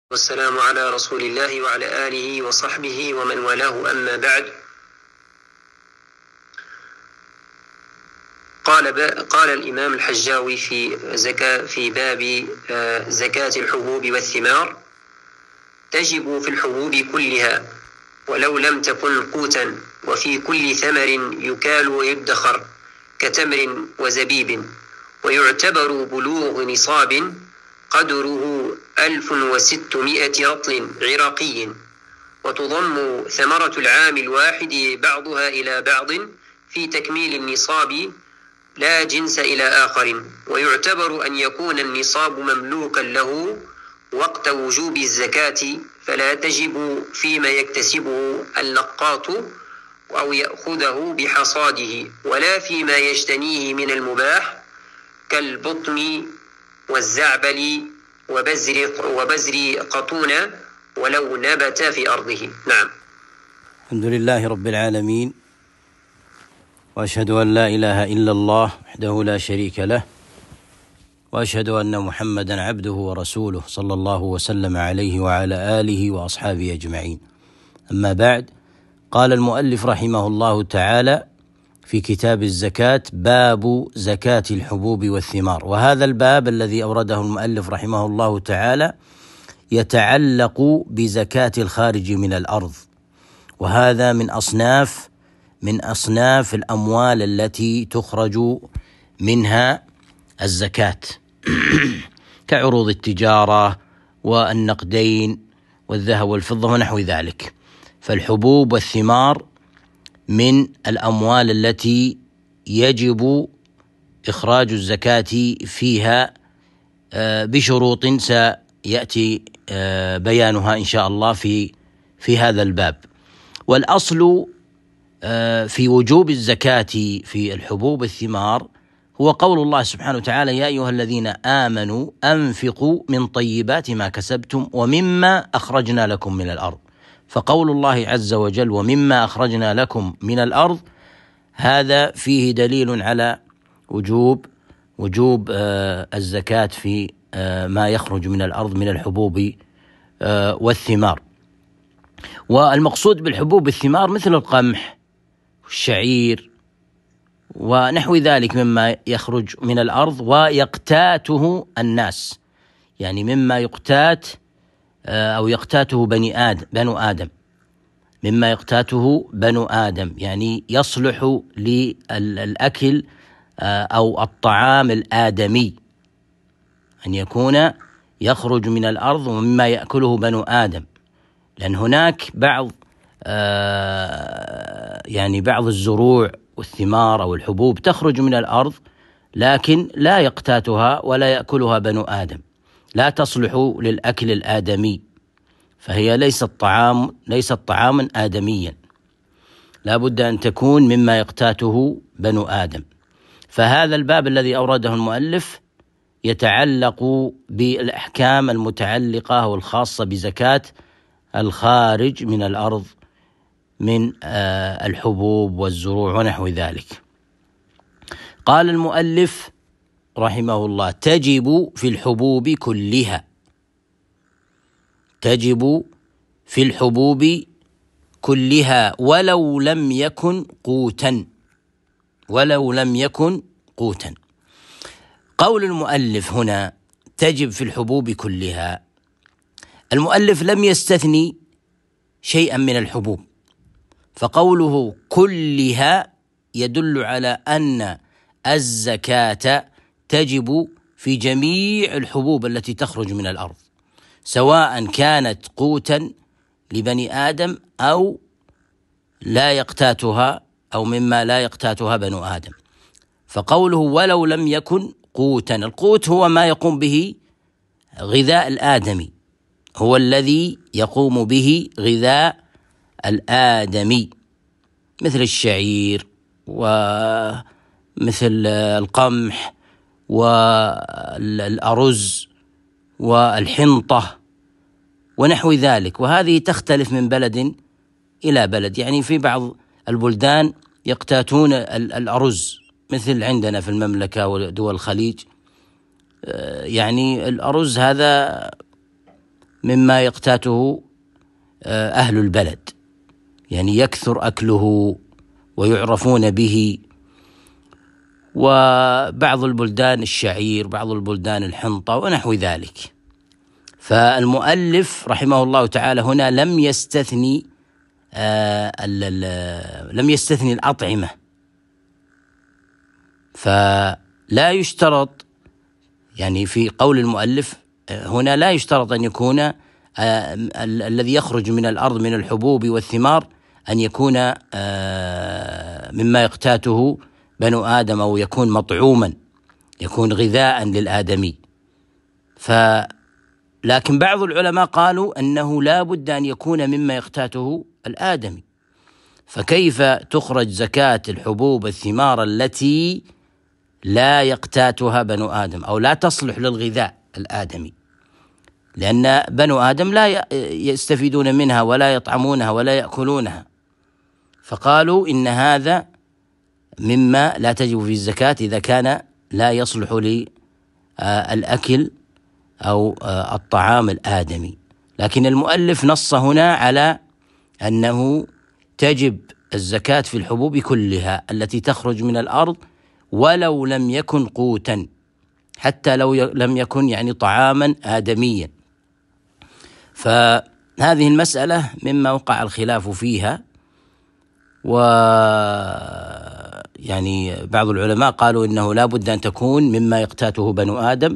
والسلام على رسول الله وعلى آله وصحبه ومن والاه، أما بعد. قال الإمام الحجاوي في باب زكاة الحبوب والثمار: تجب في الحبوب كلها ولو لم تكن قوتا، وفي كل ثمر يكال ويدخر كتمر وزبيب، ويعتبر بلوغ نصاب قدره 1600 رطل عراقي، وتضم ثمرة العام الواحد بعضها إلى بعض في تكميل النصاب لا جنس إلى آخر. ويعتبر أن يكون النصاب مملوكا له وقت وجوب الزكاة، فلا تجب فيما يكتسبه اللقاط أو يأخذه بحصاده، ولا فيما يجتنيه من المباح كالبطم والزعبل وبزر قطون ولو نبت في أرضه. نعم. الحمد لله رب العالمين، وأشهد أن لا إله إلا الله وحده لا شريك له، وأشهد أن محمدا عبده ورسوله صلى الله وسلم عليه وعلى آله وأصحابه أجمعين. أما بعد، قال المؤلف رحمه الله تعالى في كتاب الزكاة: باب زكاة الحبوب والثمار. وهذا الباب الذي أورده المؤلف رحمه الله تعالى يتعلق بزكاة الخارج من الأرض، وهذا من أصناف الأموال التي تخرج منها الزكاة كعروض التجارة والنقدين والذهب والفضة ونحو ذلك. فالحبوب والثمار من الأموال التي يجب إخراج الزكاة فيها بشروط سيأتي بيانها إن شاء الله في هذا الباب. والأصل في وجوب الزكاة في الحبوب والثمار هو قول الله سبحانه وتعالى: يا أيها الذين آمنوا أنفقوا من طيبات ما كسبتم ومما أخرجنا لكم من الأرض. فقول الله عز وجل ومما أخرجنا لكم من الأرض هذا فيه دليل على وجوب الزكاة في ما يخرج من الأرض من الحبوب والثمار. والمقصود بالحبوب والثمار مثل القمح والشعير ونحو ذلك مما يخرج من الأرض ويقتاته الناس، يعني مما يقتات أو يقتاته بنو آدم، مما يقتاته بنو آدم، يعني يصلح للأكل أو الطعام الآدمي، أن يكون يخرج من الأرض ومما يأكله بنو آدم. لأن هناك بعض الزروع والثمار أو الحبوب تخرج من الأرض لكن لا يقتاتها ولا يأكلها بنو آدم، لا تصلح للأكل الآدمي، فهي ليست طعاما آدميا، لا بد أن تكون مما يقتاته بنو آدم. فهذا الباب الذي أورده المؤلف يتعلق بالأحكام المتعلقة والخاصة بزكاة الخارج من الأرض من الحبوب والزروع ونحو ذلك. قال المؤلف رحمه الله: تجب في الحبوب كلها، تجب في الحبوب كلها ولو لم يكن قوتا. قول المؤلف هنا تجب في الحبوب كلها، المؤلف لم يستثني شيئا من الحبوب، فقوله كلها يدل على أن الزكاة تجب في جميع الحبوب التي تخرج من الأرض، سواء كانت قوتا لبني آدم أو لا يقتاتها أو مما لا يقتاتها بنو آدم. فقوله ولو لم يكن قوتا، القوت هو ما يقوم به غذاء الآدمي، هو الذي يقوم به غذاء الآدمي، مثل الشعير ومثل القمح والأرز والحنطة ونحو ذلك. وهذه تختلف من بلد إلى بلد، يعني في بعض البلدان يقتاتون الأرز مثل عندنا في المملكة ودول الخليج، يعني الأرز هذا مما يقتاته أهل البلد، يعني يكثر أكله ويعرفون به. وبعض البلدان الشعير، بعض البلدان الحنطة ونحو ذلك. فالمؤلف رحمه الله تعالى هنا لم يستثني الأطعمة، فلا يشترط، يعني في قول المؤلف هنا لا يشترط أن يكون الذي يخرج من الأرض من الحبوب والثمار أن يكون مما يقتاته بنو آدم أو يكون مطعوما، يكون غذاء للآدمي. لكن بعض العلماء قالوا أنه لا بد أن يكون مما يقتاته الآدمي. فكيف تخرج زكاة الحبوب الثمار التي لا يقتاتها بنو آدم أو لا تصلح للغذاء الآدمي؟ لأن بنو آدم لا يستفيدون منها ولا يطعمونها ولا يأكلونها. فقالوا إن هذا مما لا تجب فيه الزكاة إذا كان لا يصلح للأكل أو الطعام الآدمي. لكن المؤلف نص هنا على أنه تجب الزكاة في الحبوب كلها التي تخرج من الأرض ولو لم يكن قوتا، حتى لو لم يكن يعني طعاما آدميا. فهذه المسألة مما وقع الخلاف فيها، ويعني بعض العلماء قالوا إنه لا بد أن تكون مما يقتاته بنو آدم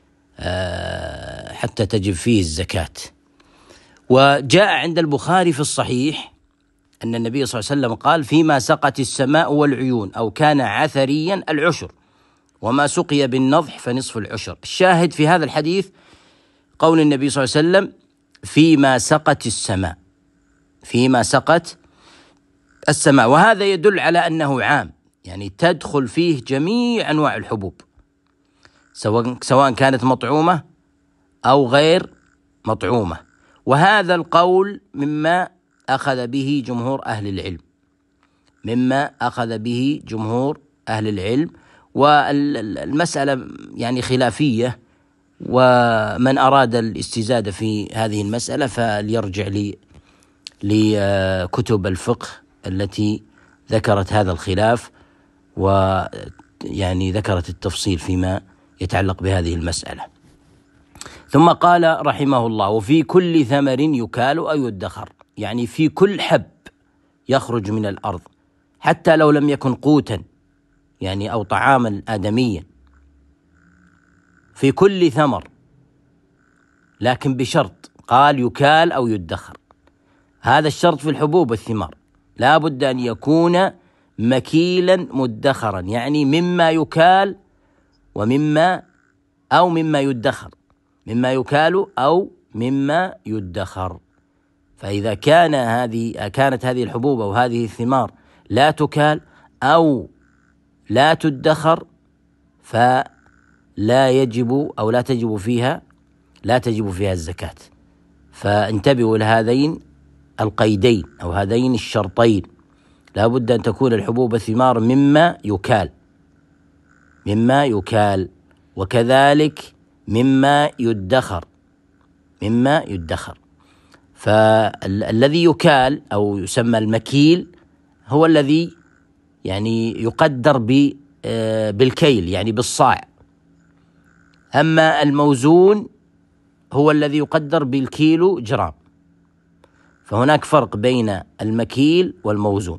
حتى تجب فيه الزكاة. وجاء عند البخاري في الصحيح أن النبي صلى الله عليه وسلم قال: فيما سقت السماء والعيون أو كان عثريا العشر، وما سقي بالنضح فنصف العشر. الشاهد في هذا الحديث قول النبي صلى الله عليه وسلم: فيما سقت السماء، فيما سقت السماء. وهذا يدل على أنه عام، يعني تدخل فيه جميع أنواع الحبوب سواء كانت مطعومة أو غير مطعومة. وهذا القول مما أخذ به جمهور أهل العلم، مما أخذ به جمهور أهل العلم. والمسألة يعني خلافية، ومن أراد الاستزادة في هذه المسألة فليرجع لكتب الفقه التي ذكرت هذا الخلاف، ويعني ذكرت التفصيل فيما يتعلق بهذه المسألة. ثم قال رحمه الله: وفي كل ثمر يكال أو يدخر، يعني في كل حب يخرج من الأرض حتى لو لم يكن قوتا يعني أو طعاما آدميا، في كل ثمر، لكن بشرط، قال يكال أو يدخر. هذا الشرط في الحبوب والثمار، لا بد أن يكون مكيلا مدخرا، يعني مما يكال ومما يدخر، مما يكال أو مما يدخر. فإذا كانت هذه الحبوب أو هذه الثمار لا تكال أو لا تدخر فلا يجب أو لا تجب فيها الزكاة. فانتبهوا لهذين القيدين أو هذين الشرطين، لا بد أن تكون الحبوب والثمار مما يكال، وكذلك مما يدخر. فالذي يكال أو يسمى المكيل هو الذي يعني يقدر بالكيل، يعني بالصاع. أما الموزون هو الذي يقدر بالكيلو جرام. فهناك فرق بين المكيل والموزون.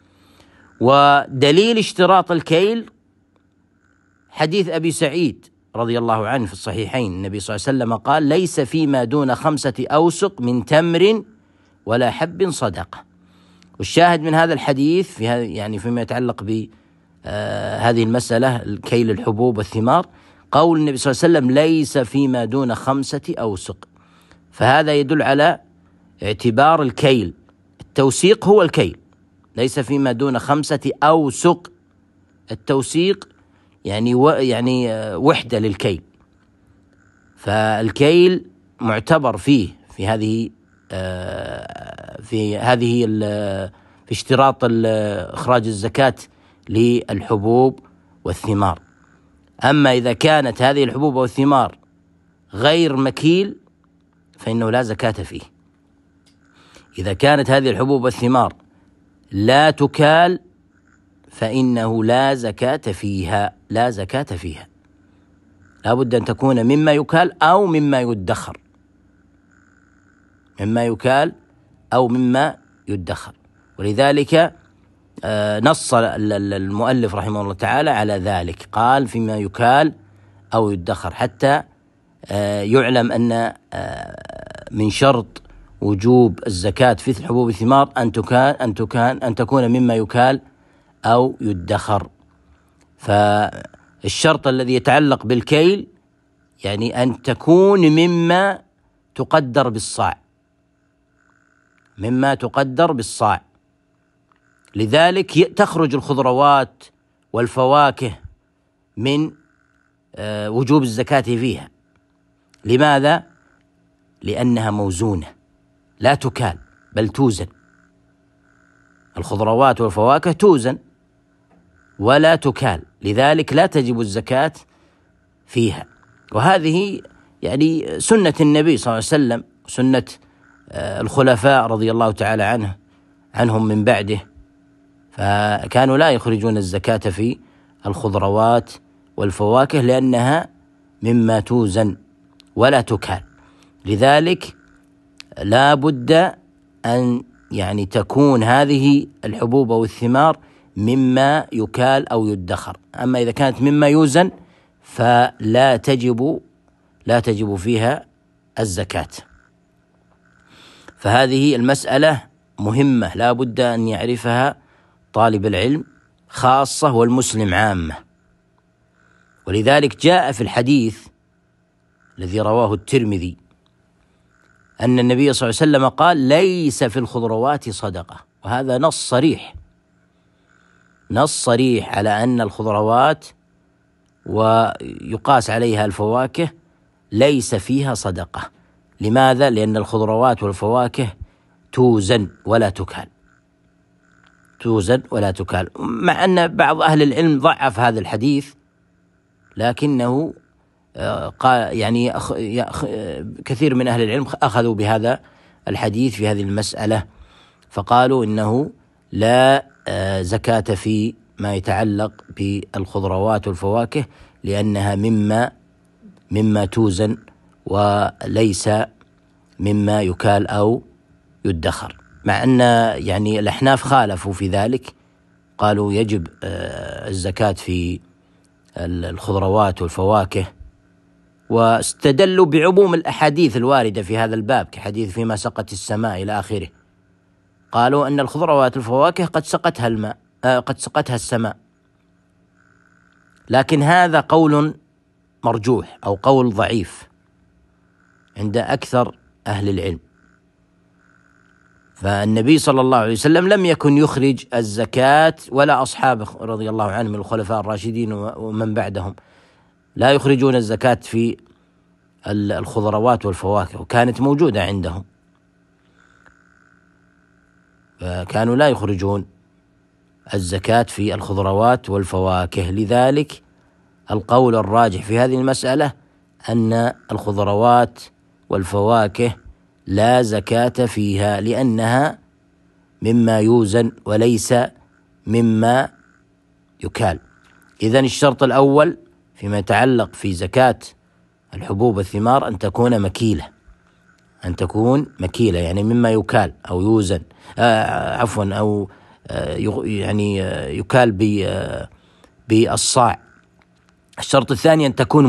ودليل اشتراط الكيل حديث أبي سعيد رضي الله عنه في الصحيحين، النبي صلى الله عليه وسلم قال: ليس فيما دون 5 أوسق من تمر ولا حب صدقة. والشاهد من هذا الحديث في هذا يعني فيما يتعلق بهذه المسألة الكيل الحبوب والثمار، قول النبي صلى الله عليه وسلم: ليس فيما دون 5 أوسق. فهذا يدل على اعتبار الكيل، التوسيق هو الكيل، ليس فيما دون 5 أوسق. التوسيق يعني وحدة للكيل. فالكيل معتبر في اشتراط إخراج الزكاة للحبوب والثمار. أما إذا كانت هذه الحبوب والثمار غير مكيل فإنه لا زكاة فيه. إذا كانت هذه الحبوب والثمار لا تكال فإنه لا زكاة فيها، لا زكاة فيها، لا بد أن تكون مما يكال أو مما يدخر، مما يكال أو مما يدخر. ولذلك نص المؤلف رحمه الله تعالى على ذلك، قال فيما يكال أو يدخر، حتى يعلم أن من شرط وجوب الزكاة في الحبوب والثمار أن تكون مما يكال أو يدخر. فالشرط الذي يتعلق بالكيل يعني أن تكون مما تقدر بالصاع، مما تقدر بالصاع. لذلك تخرج الخضروات والفواكه من وجوب الزكاة فيها. لماذا؟ لأنها موزونة لا تكال بل توزن. الخضروات والفواكه توزن ولا تكال، لذلك لا تجب الزكاة فيها. وهذه يعني سنة النبي صلى الله عليه وسلم، سنة الخلفاء رضي الله تعالى عنهم من بعده، فكانوا لا يخرجون الزكاة في الخضروات والفواكه لأنها مما توزن ولا تكال. لذلك لا بد أن يعني تكون هذه الحبوب أو الثمار مما يكال أو يدخر. أما إذا كانت مما يوزن فلا تجب فيها الزكاة. فهذه المسألة مهمة لا بد أن يعرفها طالب العلم خاصة والمسلم عامة. ولذلك جاء في الحديث الذي رواه الترمذي أن النبي صلى الله عليه وسلم قال: ليس في الخضروات صدقة. وهذا نص صريح على أن الخضروات ويقاس عليها الفواكه ليس فيها صدقة. لماذا؟ لأن الخضروات والفواكه توزن ولا تكال، مع أن بعض أهل العلم ضعف هذا الحديث، لكنه قال يعني كثير من أهل العلم أخذوا بهذا الحديث في هذه المسألة، فقالوا إنه لا زكاة في ما يتعلق بالخضروات والفواكه لأنها مما توزن وليس مما يكال أو يدخر. مع أن يعني الأحناف خالفوا في ذلك، قالوا يجب الزكاة في الخضروات والفواكه، واستدلوا بعموم الأحاديث الواردة في هذا الباب كحديث فيما سقت السماء إلى آخره. قالوا أن الخضروات والفواكه قد سقتها السماء، لكن هذا قول مرجوح أو قول ضعيف عند أكثر أهل العلم. فالنبي صلى الله عليه وسلم لم يكن يخرج الزكاة ولا أصحابه رضي الله عنهم من الخلفاء الراشدين ومن بعدهم لا يخرجون الزكاة في الخضروات والفواكه، وكانت موجودة عندهم، فكانوا لا يخرجون الزكاة في الخضروات والفواكه. لذلك القول الراجح في هذه المسألة أن الخضروات والفواكه لا زكاة فيها لأنها مما يوزن وليس مما يكال. إذن الشرط الأول فيما يتعلق في زكاة الحبوب والثمار أن تكون مكيلة، يعني مما يكال أو يوزن أو يعني يكال بالصاع. الشرط الثاني أن تكون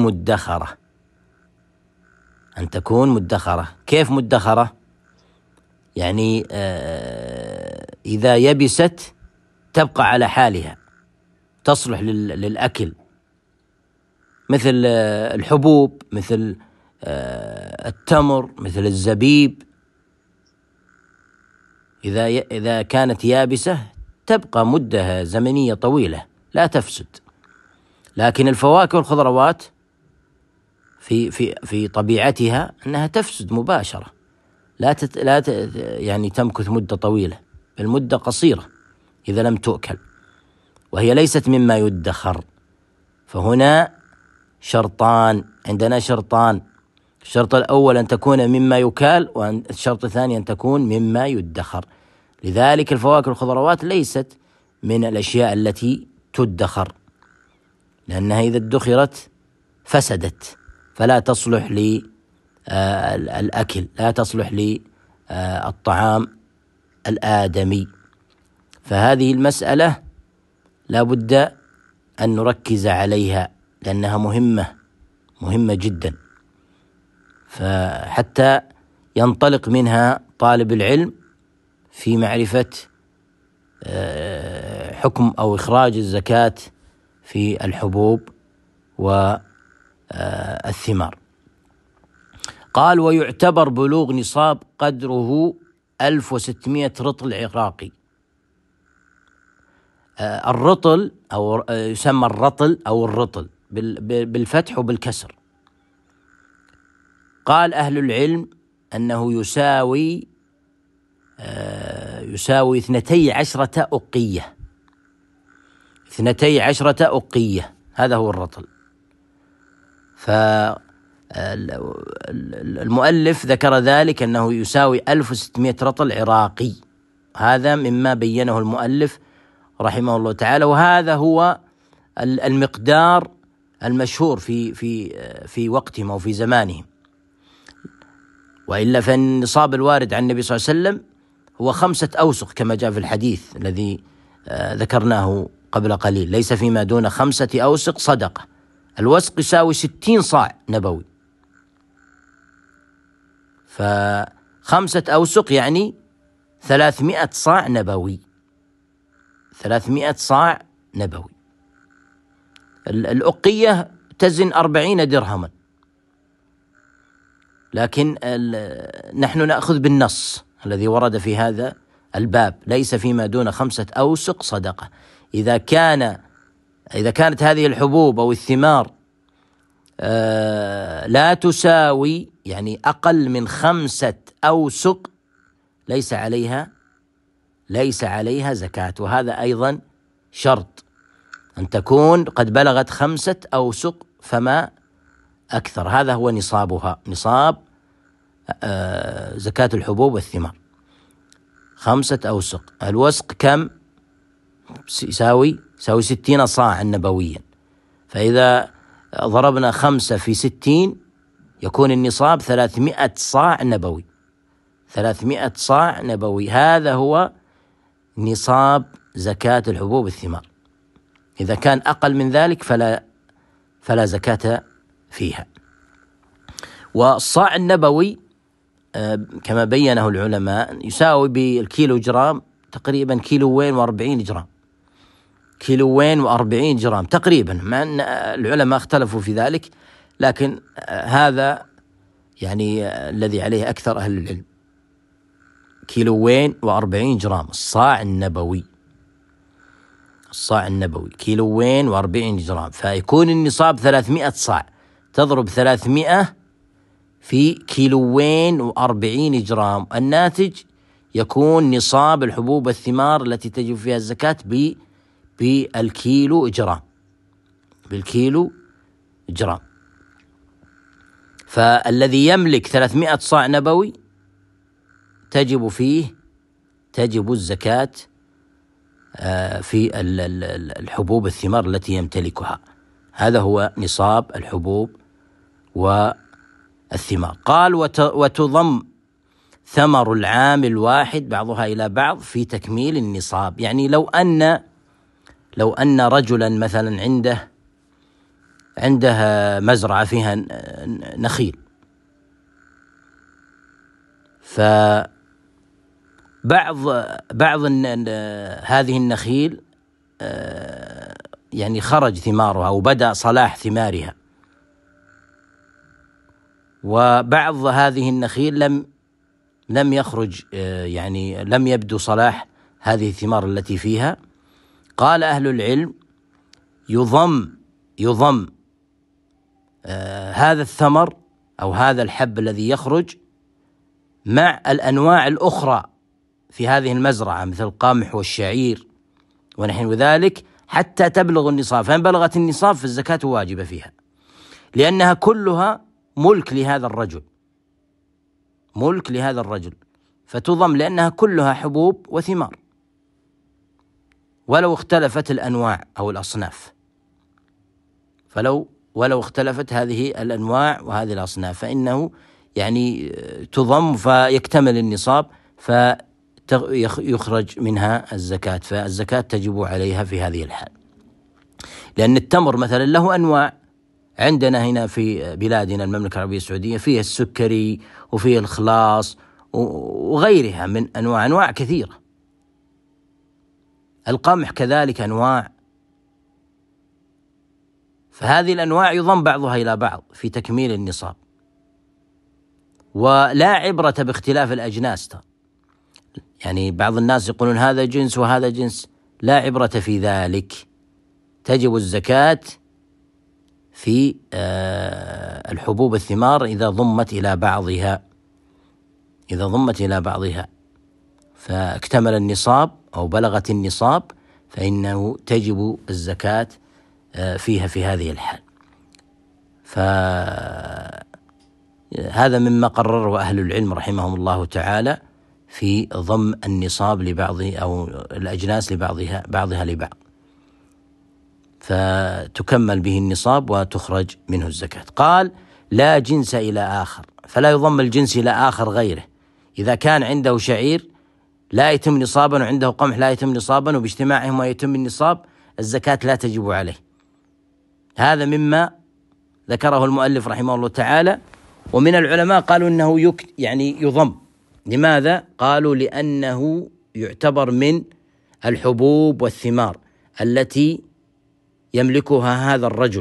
مدخرة. كيف مدخرة؟ يعني إذا يبست تبقى على حالها، تصلح للأكل، مثل الحبوب، مثل التمر، مثل الزبيب. إذا كانت يابسة تبقى مدة زمنية طويلة لا تفسد. لكن الفواكه والخضروات في طبيعتها أنها تفسد مباشرة، لا يعني تمكث مدة طويلة، بل مدة قصيرة إذا لم تؤكل، وهي ليست مما يدخر. فهنا عندنا شرطان. الشرط الأول أن تكون مما يكال، والشرط الثاني أن تكون مما يدخر. لذلك الفواكه والخضروات ليست من الأشياء التي تدخر، لأنها إذا ادخرت فسدت، فلا تصلح للأكل، لا تصلح للطعام الآدمي. فهذه المسألة لا بد أن نركز عليها، لأنها مهمة جدا، فحتى ينطلق منها طالب العلم في معرفة حكم أو إخراج الزكاة في الحبوب والثمار. قال: ويعتبر بلوغ نصاب قدره 1600 رطل عراقي. الرطل أو يسمى الرطل أو الرطل بالفتح وبالكسر. قال أهل العلم أنه يساوي 12 أقية. 12 أقية، هذا هو الرطل. فالمؤلف ذكر ذلك أنه يساوي 1600 رطل عراقي، هذا مما بينه المؤلف رحمه الله تعالى، وهذا هو المقدار المشهور في وقتهم أو في زمانهم. وإلا فالنصاب الوارد عن النبي صلى الله عليه وسلم هو 5 أوسق كما جاء في الحديث الذي ذكرناه قبل قليل: ليس فيما دون 5 أوسق صدقة. الوسق يساوي 60 صاع نبوي، ف5 أوسق يعني 300 صاع نبوي. 300 صاع نبوي. الأقية تزن 40 درهما، لكن نحن نأخذ بالنص الذي ورد في هذا الباب: ليس فيما دون 5 أوسق صدقة. إذا كانت هذه الحبوب أو الثمار لا تساوي، يعني أقل من 5 أوسق، ليس عليها زكاة. وهذا أيضا شرط، أن تكون قد بلغت 5 أوسق فما أكثر. هذا هو نصابها، نصاب زكاة الحبوب والثمار 5 أوسق. الوسق كم؟ يساوي 60 صاعا نبويا. فإذا ضربنا 5 في 60 يكون النصاب 300 صاع نبوي. 300 صاع نبوي، هذا هو نصاب زكاة الحبوب والثمار. إذا كان أقل من ذلك فلا زكاة فيها. والصاع النبوي كما بينه العلماء يساوي بالكيلو جرام تقريبا 2.40 كيلو. 2.40 جرام تقريبا، مع أن العلماء اختلفوا في ذلك، لكن هذا يعني الذي عليه أكثر أهل العلم. 2.40 جرام الصاع النبوي. الصاع النبوي 2.40 جرام، فيكون النصاب 300 صاع. تضرب 300 في 2.40 جرام، الناتج يكون نصاب الحبوب والثمار التي تجب فيها الزكاة بالكيلو جرام. فالذي يملك 300 صاع نبوي تجب الزكاة في الحبوب والثمار التي يمتلكها. هذا هو نصاب الحبوب والثمار. قال: وتضم ثمر العام الواحد بعضها إلى بعض في تكميل النصاب. يعني لو أن رجلا مثلا عنده مزرعة فيها نخيل، فبعض هذه النخيل يعني خرج ثمارها وبدأ صلاح ثمارها، وبعض هذه النخيل لم يخرج، يعني لم يبدو صلاح هذه الثمار التي فيها. قال أهل العلم: يضم هذا الثمر أو هذا الحب الذي يخرج مع الأنواع الأخرى في هذه المزرعة، مثل القمح والشعير ونحو ذلك، حتى تبلغ النصاب. فإن بلغت النصاب فالزكاة واجبة فيها، لأنها كلها ملك لهذا الرجل، ملك لهذا الرجل، فتضم لأنها كلها حبوب وثمار، ولو اختلفت الأنواع أو الأصناف، ولو اختلفت هذه الأنواع وهذه الأصناف فإنه يعني تضم فيكتمل النصاب فيخرج منها الزكاة، فالزكاة تجب عليها في هذه الحال. لأن التمر مثلا له أنواع، عندنا هنا في بلادنا المملكة العربية السعودية فيها السكري وفيه الخلاص وغيرها من أنواع كثيرة. القمح كذلك أنواع، فهذه الأنواع يضم بعضها إلى بعض في تكميل النصاب، ولا عبرة باختلاف الأجناس. يعني بعض الناس يقولون هذا جنس وهذا جنس، لا عبرة في ذلك، تجب الزكاة في الحبوب الثمار إذا ضمت إلى بعضها فاكتمل النصاب أو بلغت النصاب فإنه تجب الزكاة فيها في هذه الحال. فهذا مما قرره أهل العلم رحمهم الله تعالى في ضم النصاب لبعضه أو الأجناس بعضها لبعض، فتكمل به النصاب وتخرج منه الزكاة. قال لا جنس إلى آخر، فلا يضم الجنس إلى آخر غيره. إذا كان عنده شعير لا يتم نصابا وعنده قمح لا يتم نصابا وباجتماعهما يتم النصاب، الزكاة لا تجب عليه. هذا مما ذكره المؤلف رحمه الله تعالى. ومن العلماء قالوا إنه يعني يضم. لماذا؟ قالوا لأنه يعتبر من الحبوب والثمار التي يملكها هذا الرجل،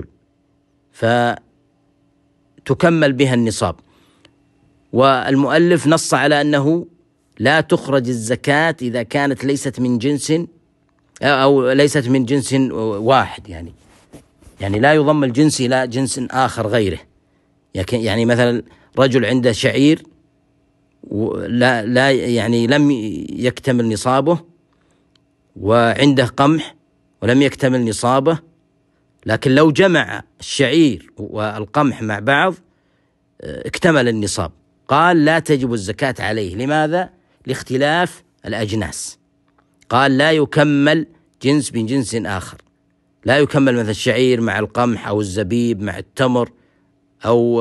فتكمل بها النصاب. والمؤلف نص على أنه لا تخرج الزكاة إذا كانت ليست من جنس أو ليست من جنس واحد، يعني لا يضم الجنس إلى جنس آخر غيره. يعني مثلا رجل عنده شعير لا يعني لم يكتمل نصابه، وعنده قمح ولم يكتمل نصابه، لكن لو جمع الشعير والقمح مع بعض اكتمل النصاب. قال لا تجب الزكاة عليه. لماذا؟ لاختلاف الأجناس. قال لا يكمل جنس من جنس آخر، لا يكمل مثل الشعير مع القمح أو الزبيب مع التمر أو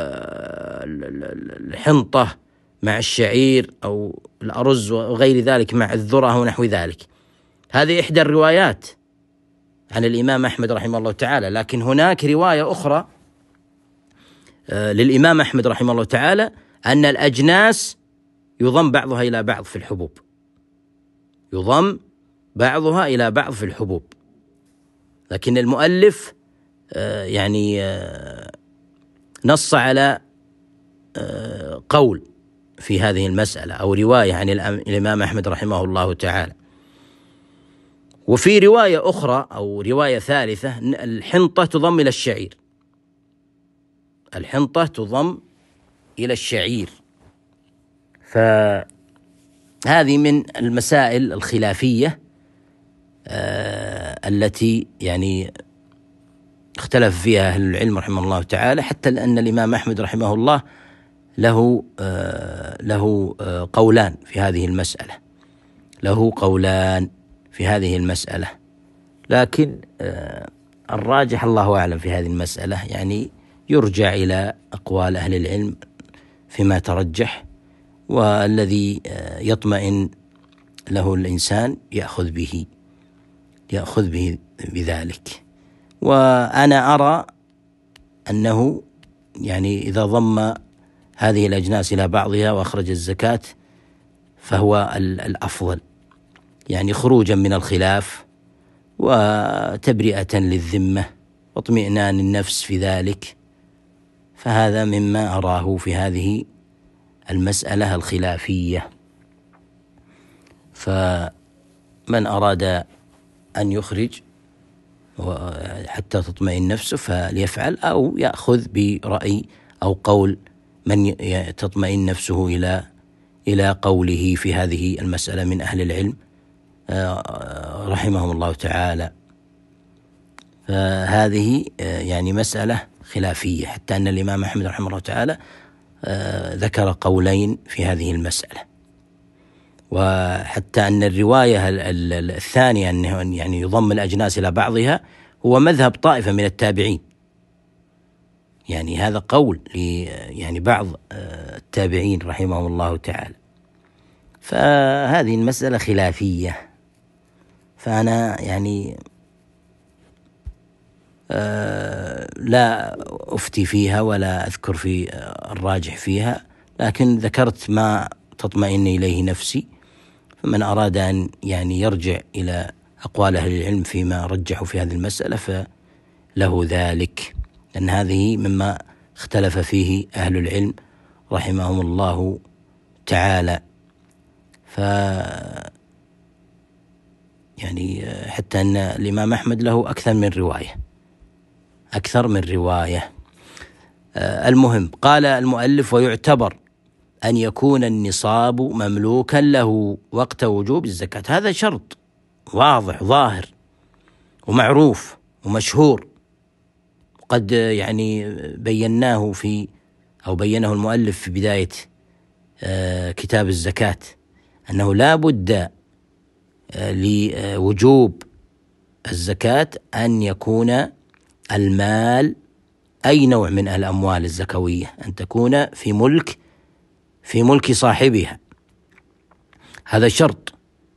الحنطة مع الشعير أو الأرز وغير ذلك مع الذرة ونحو ذلك. هذه إحدى الروايات عن الإمام أحمد رحمه الله تعالى. لكن هناك رواية أخرى للإمام أحمد رحمه الله تعالى أن الأجناس يضم بعضها إلى بعض في الحبوب، يضم بعضها إلى بعض في الحبوب. لكن المؤلف يعني نص على قول في هذه المسألة أو رواية عن الإمام أحمد رحمه الله تعالى. وفي رواية أخرى أو رواية ثالثة الحنطة تضم إلى الشعير، الحنطة تضم إلى الشعير. فهذه من المسائل الخلافية التي يعني اختلف فيها أهل العلم رحمه الله تعالى، حتى أن الإمام أحمد رحمه الله له قولان في هذه المسألة، له قولان في هذه المسألة. لكن الراجح الله أعلم في هذه المسألة، يعني يرجع إلى أقوال أهل العلم فيما ترجح، والذي يطمئن له الإنسان يأخذ به بذلك. وأنا أرى أنه يعني إذا ضم هذه الأجناس إلى بعضها وأخرج الزكاة فهو الأفضل، يعني خروجا من الخلاف وتبرئة للذمة واطمئنان النفس في ذلك. فهذا مما أراه في هذه المسألة الخلافية. فمن أراد أن يخرج حتى تطمئن نفسه فليفعل، أو يأخذ برأي أو قول من تطمئن نفسه إلى قوله في هذه المسألة من أهل العلم رحمهم الله تعالى. فهذه يعني مسألة خلافية، حتى أن الإمام أحمد رحمه الله تعالى ذكر قولين في هذه المسألة، وحتى أن الرواية الثانية أنه يعني يضم الأجناس إلى بعضها هو مذهب طائفة من التابعين، يعني هذا قول يعني بعض التابعين رحمهم الله تعالى. فهذه المسألة خلافية، فأنا يعني لا أفتي فيها ولا أذكر في الراجح فيها، لكن ذكرت ما تطمئن إليه نفسي، فمن أراد أن يعني يرجع إلى أقوال أهل العلم فيما رجحوا في هذه المسألة فله ذلك، لأن هذه مما اختلف فيه أهل العلم رحمهم الله تعالى. يعني حتى أن الإمام أحمد له أكثر من رواية. المهم، قال المؤلف: ويعتبر أن يكون النصاب مملوكا له وقت وجوب الزكاة. هذا شرط واضح ظاهر ومعروف ومشهور، قد يعني بيناه بينه المؤلف في بداية كتاب الزكاة، أنه لا بد لوجوب الزكاة أن يكون المال أي نوع من الأموال الزكوية أن تكون في ملك صاحبها. هذا شرط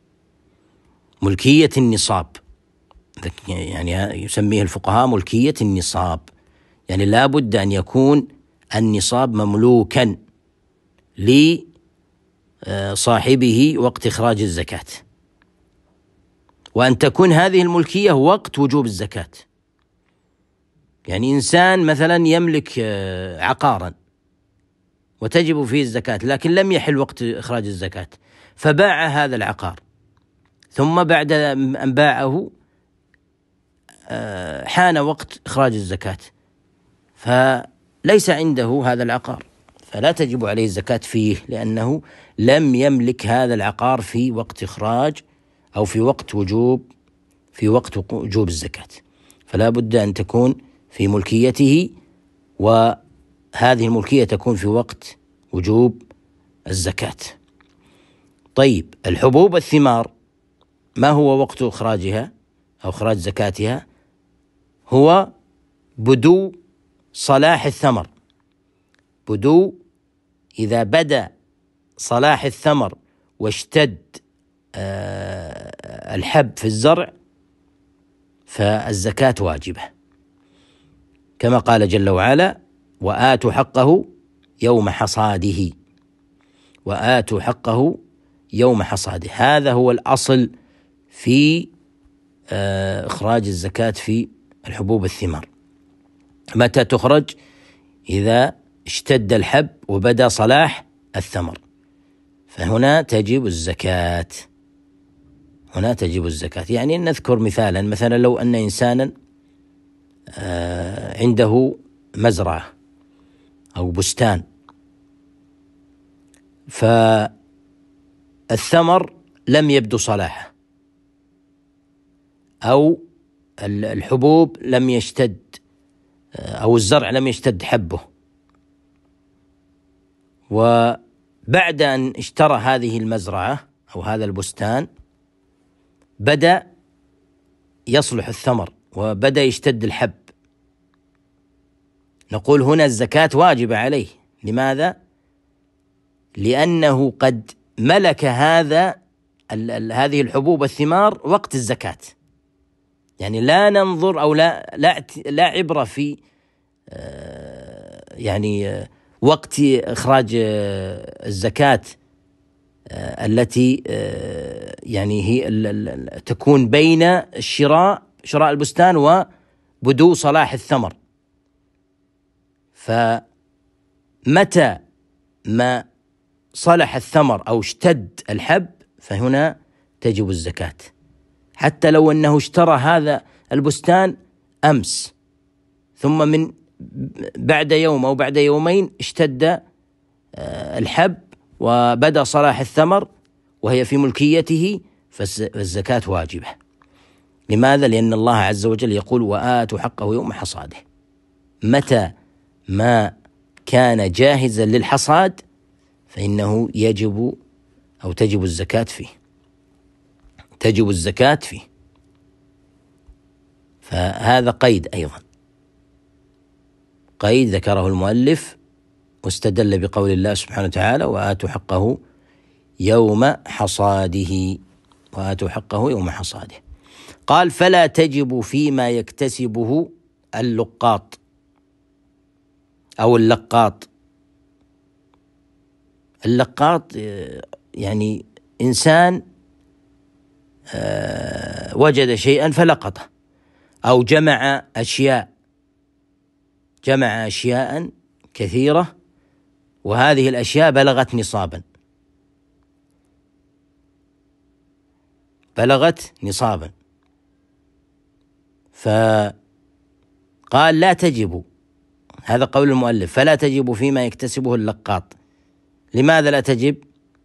ملكية النصاب، يعني يسميه الفقهاء ملكية النصاب، يعني لا بد أن يكون النصاب مملوكا لصاحبه وقت إخراج الزكاة، وأن تكون هذه الملكية وقت وجوب الزكاة. يعني إنسان مثلا يملك عقارا وتجب فيه الزكاة، لكن لم يحل وقت إخراج الزكاة، فباع هذا العقار، ثم بعد أن باعه حان وقت إخراج الزكاة، فليس عنده هذا العقار، فلا تجب عليه الزكاة فيه، لأنه لم يملك هذا العقار في وقت إخراج أو في وقت وجوب الزكاة، فلا بد أن تكون في ملكيته، وهذه الملكية تكون في وقت وجوب الزكاة. طيب، الحبوب الثمار ما هو وقت إخراجها أو إخراج زكاتها؟ هو بدو صلاح الثمر. إذا بدأ صلاح الثمر واشتد الحب في الزرع فالزكاة واجبة، كما قال جل وعلا: وآتوا حقه يوم حصاده. هذا هو الأصل في إخراج الزكاة في الحبوب الثمار. متى تخرج؟ إذا اشتد الحب وبدأ صلاح الثمر، فهنا تجب الزكاة. يعني نذكر مثلا لو أن إنسانا عنده مزرعة أو بستان، فالثمر لم يبدو صلاحه، أو الحبوب لم يشتد، أو الزرع لم يشتد حبه، وبعد أن اشترى هذه المزرعة أو هذا البستان بدأ يصلح الثمر وبدأ يشتد الحب، نقول هنا الزكاة واجبة عليه. لماذا؟ لأنه قد ملك هذه الحبوب الثمار وقت الزكاة، يعني لا ننظر أو لا عبرة في يعني وقت إخراج الزكاة التي يعني هي تكون بين شراء البستان وبدو صلاح الثمر. فمتى ما صلح الثمر أو اشتد الحب فهنا تجب الزكاة، حتى لو أنه اشترى هذا البستان أمس، ثم من بعد يوم أو بعد يومين اشتد الحب وبدأ صلاح الثمر وهي في ملكيته، فالزكاة واجبة. لماذا؟ لأن الله عز وجل يقول: وآتوا حقه يوم حصاده. متى ما كان جاهزا للحصاد فإنه يجب أو تجب الزكاة فيه، تجب الزكاة فيه. فهذا قيد أيضا، قيد ذكره المؤلف واستدل بقول الله سبحانه وتعالى: وآتوا حقه يوم حصاده، وآتوا حقه يوم حصاده. قال: فلا تجب فيما يكتسبه اللقاط أو اللقاط. اللقاط يعني إنسان وجد شيئا فلقطه، أو جمع أشياء كثيرة، وهذه الأشياء بلغت نصابا، فقال لا تجب، هذا قول المؤلف، فلا تجب فيما يكتسبه اللقاط. لماذا لا تجب؟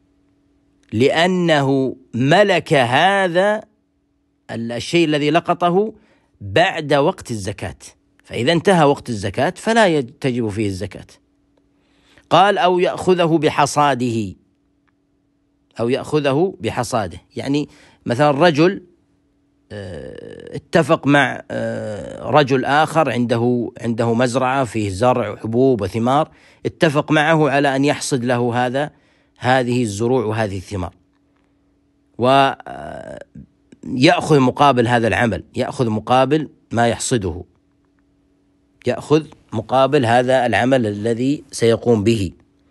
لأنه ملك هذا الشيء الذي لقطه بعد وقت الزكاة، فإذا انتهى وقت الزكاة فلا تجب فيه الزكاة. قال: أو يأخذه بحصاده، يعني مثلا رجل اتفق مع رجل آخر عنده مزرعة فيه زرع وحبوب وثمار، اتفق معه على أن يحصد له هذه الزروع وهذه الثمار، ويأخذ مقابل هذا العمل، يأخذ مقابل ما يحصده، يأخذ مقابل هذا العمل الذي سيقوم به.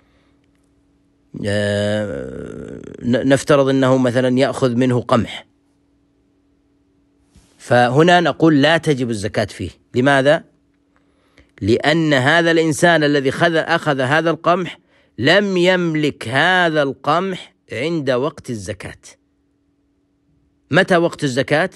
نفترض أنه مثلا يأخذ منه قمح، فهنا نقول لا تجب الزكاة فيه. لماذا؟ لأن هذا الإنسان الذي أخذ هذا القمح لم يملك هذا القمح عند وقت الزكاة. متى وقت الزكاة؟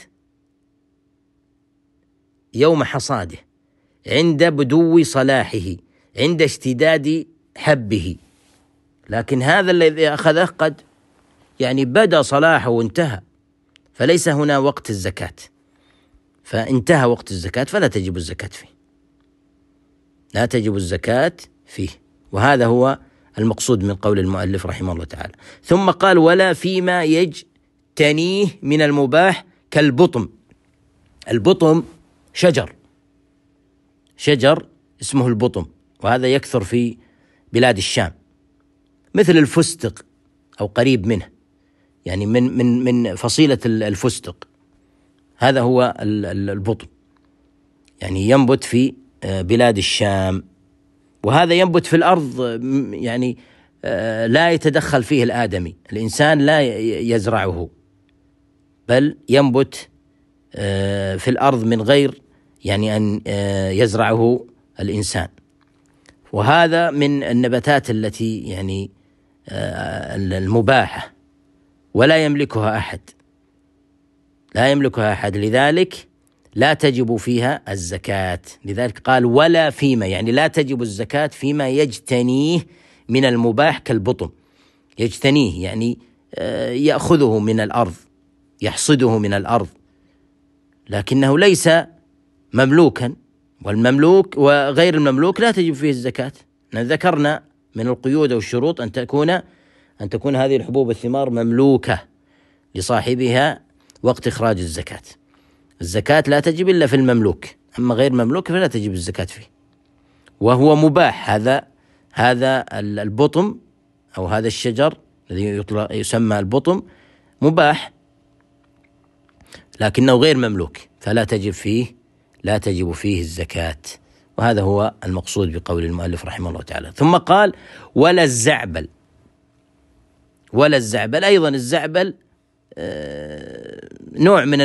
يوم حصاده، عند بدو صلاحه، عند اشتداد حبه. لكن هذا الذي أخذه قد بدأ صلاحه وانتهى، فليس هنا وقت الزكاة، فانتهى وقت الزكاة فلا تجب الزكاة فيه، لا تجب الزكاة فيه. وهذا هو المقصود من قول المؤلف رحمه الله تعالى. ثم قال: ولا فيما يجتنيه من المباح كالبطم. البطم شجر اسمه البطم، وهذا يكثر في بلاد الشام، مثل الفستق أو قريب منه، يعني من فصيلة الفستق، هذا هو البطم، يعني ينبت في بلاد الشام، وهذا ينبت في الأرض، يعني لا يتدخل فيه الآدمي، الإنسان لا يزرعه، بل ينبت في الأرض من غير أن يزرعه الإنسان. وهذا من النباتات التي المباحة، ولا يملكها أحد، لذلك لا تجب فيها الزكاة. لذلك قال: ولا فيما، لا تجب الزكاة فيما يجتنيه من المباح كالبطم. يجتنيه يأخذه من الأرض، يحصده من الأرض، لكنه ليس مملوكا، والمملوك وغير المملوك لا تجب فيه الزكاة. ذكرنا من القيود والشروط أن تكون هذه الحبوب والثمار مملوكة لصاحبها وقت إخراج الزكاة. الزكاة لا تجب إلا في المملوك، أما غير مملوك فلا تجب الزكاة فيه، وهو مباح. هذا البطم أو هذا الشجر الذي يسمى البطم مباح، لكنه غير مملوك، فلا تجب فيه الزكاة. وهذا هو المقصود بقول المؤلف رحمه الله تعالى. ثم قال: ولا الزعبل. أيضا الزعبل نوع من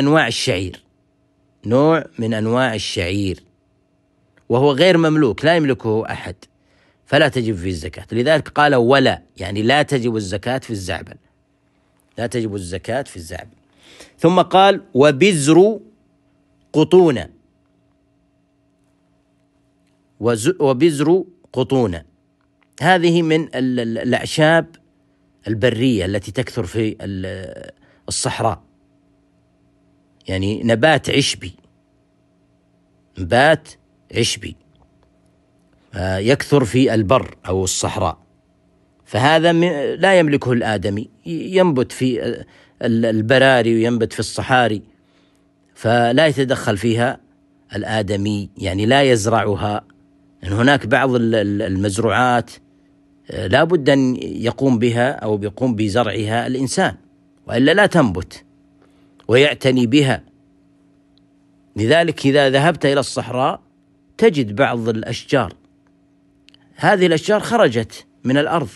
أنواع الشعير، وهو غير مملوك، لا يملكه أحد، فلا تجب فيه الزكاة. لذلك قال: ولا، لا تجب الزكاة في الزعبل. ثم قال: وبذر قطونة. هذه من الأعشاب البرية التي تكثر في الصحراء، نبات عشبي. يكثر في البر أو الصحراء، فهذا لا يملكه الآدمي، ينبت في البراري وينبت في الصحاري، فلا يتدخل فيها الآدمي، يعني لا يزرعها. يعني هناك بعض المزروعات لا بد أن يقوم بها أو يقوم بزرعها الإنسان، وإلا لا تنبت ويعتني بها. لذلك إذا ذهبت إلى الصحراء تجد بعض الأشجار، هذه الأشجار خرجت من الأرض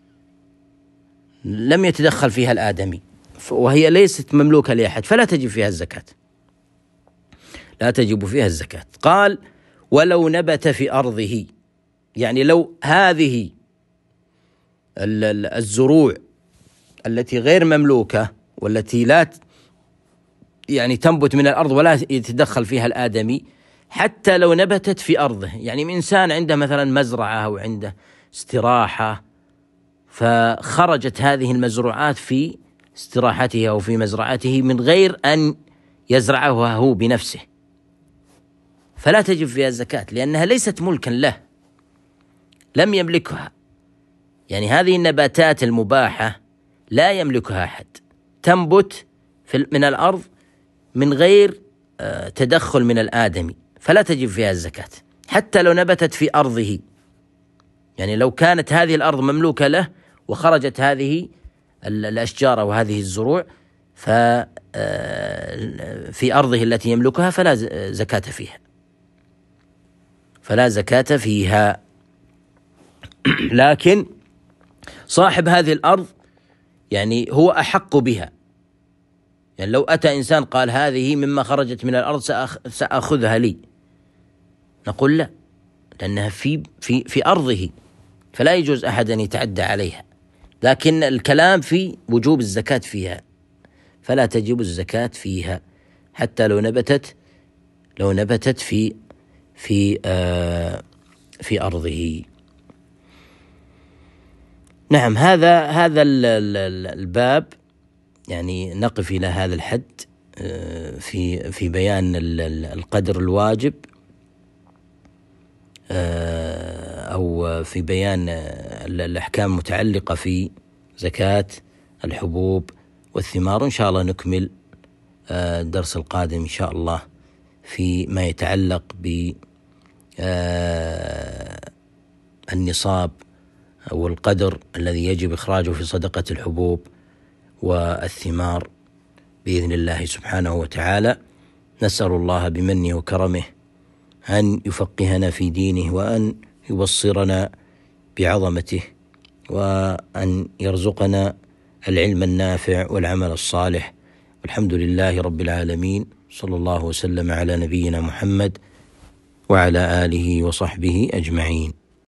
لم يتدخل فيها الآدمي، وهي ليست مملوكة لأحد، فلا تجب فيها الزكاة، لا تجب فيها الزكاة. قال ولو نبت في أرضه، يعني لو هذه الزروع التي غير مملوكة والتي لا يعني تنبت من الأرض ولا يتدخل فيها الآدمي، حتى لو نبتت في أرضه، يعني إنسان عنده مثلا مزرعة أو عنده استراحة، فخرجت هذه المزروعات في استراحته أو في مزرعته من غير أن يزرعها هو بنفسه، فلا تجب فيها الزكاة، لأنها ليست ملكا له، لم يملكها. يعني هذه النباتات المباحة لا يملكها أحد، تنبت من الأرض من غير تدخل من الآدمي، فلا تجب فيها الزكاة حتى لو نبتت في أرضه. يعني لو كانت هذه الأرض مملوكة له وخرجت هذه الأشجار أو هذه الزروع في أرضه التي يملكها فلا زكاة فيها، فلا زكاة فيها. لكن صاحب هذه الأرض يعني هو أحق بها، يعني لو أتى إنسان قال هذه مما خرجت من الأرض سأخذها لي، نقول لا، لأنها في أرضه، فلا يجوز أحد أن يتعدى عليها. لكن الكلام في وجوب الزكاة فيها، فلا تجب الزكاة فيها حتى لو نبتت في أرضه. نعم، هذا الباب يعني نقف إلى هذا الحد في بيان القدر الواجب أو في بيان الأحكام المتعلقة في زكاة الحبوب والثمار. إن شاء الله نكمل الدرس القادم إن شاء الله في ما يتعلق بالنصاب أو القدر الذي يجب إخراجه في صدقة الحبوب والثمار بإذن الله سبحانه وتعالى. نسأل الله بمنه وكرمه أن يفقهنا في دينه، وأن يبصرنا بعظمته، وأن يرزقنا العلم النافع والعمل الصالح. والحمد لله رب العالمين، صلى الله وسلم على نبينا محمد وعلى آله وصحبه أجمعين.